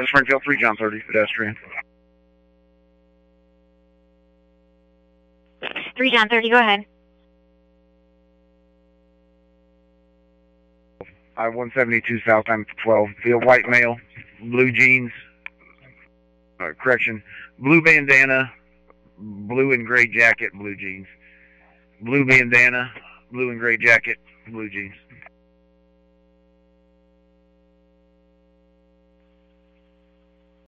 Springfield 3 John 30 pedestrian. 3 John 30, go ahead. I-172 South, I'm 12. Field white male, blue jeans, blue bandana, blue and gray jacket, blue jeans. Blue bandana, blue and gray jacket, blue jeans.